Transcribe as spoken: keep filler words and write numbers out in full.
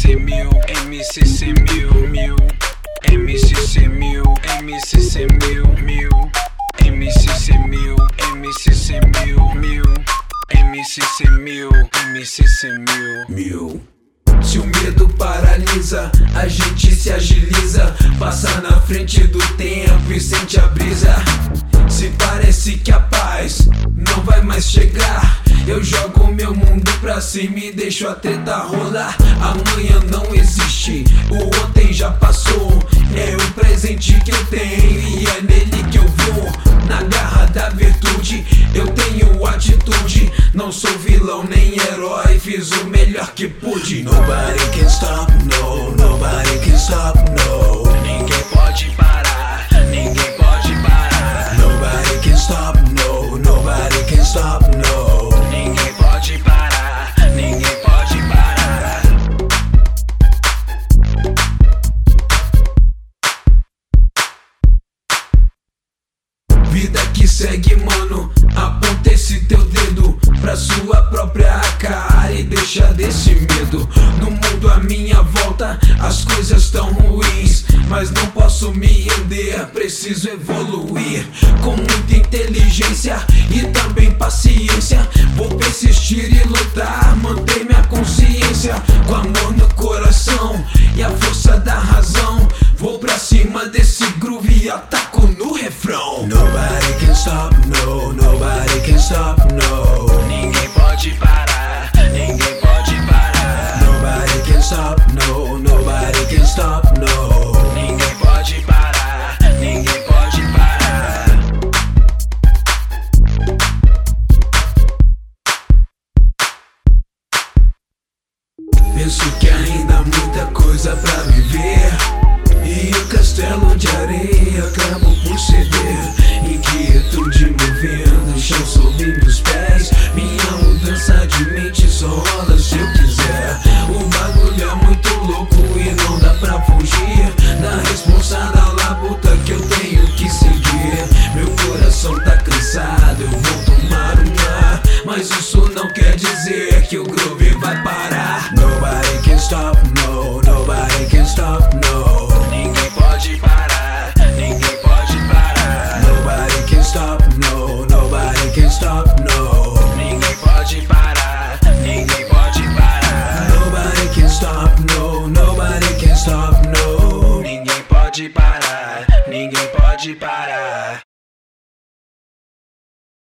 C mil, M C C mil, mil, M C C mil, M C C mil, mil, M C C mil, M C C mil, mil, M C C mil, M C C mil, mil. Se o medo paralisa, a gente se agiliza, passa na frente do tempo e sente a brisa. Se parece que a paz não vai mais chegar, eu jogo meu mundo pra cima e deixo a treta rolar. Amanhã não existe, o ontem já passou. É o presente que eu tenho e é nele que eu vou. Na garra da virtude, eu tenho atitude. Não sou vilão nem herói, fiz o melhor que pude. Nobody can stop, no, nobody can stop, no. Ninguém pode parar, ninguém pode parar. Nobody can stop, no, nobody can stop, no. Ninguém pode parar, ninguém pode parar. Vida que segue, mano, aponta esse teu dedo pra sua própria cara e deixa desse medo. No mundo à minha volta as coisas tão ruins, mas não posso me render, preciso evoluir. Com muita inteligência e também paciência, vou persistir e lutar, manter minha consciência. Com amor no coração e a força da razão, vou pra cima desse groove e ataco no refrão. Nobody can stop, no, nobody can stop, no. Ninguém pode parar, ninguém pode parar. Nobody can stop, no, nobody can stop, no. Ninguém pode parar, ninguém pode parar. Penso que ainda há muita coisa pra viver, e o castelo de areia acabou por ceder. Inquietude movendo o chão sob meus pés. Minha mudança de mente só rola se eu quiser. O bagulho é muito louco e não dá pra fugir da responsa da labuta que eu tenho que seguir. Meu coração tá cansado, eu vou tomar um ar, mas isso não quer dizer que o groove vai parar. Nobody can stop, no, nobody can stop, no. Ninguém pode parar, ninguém pode parar. Nobody can stop, no, nobody can stop, no.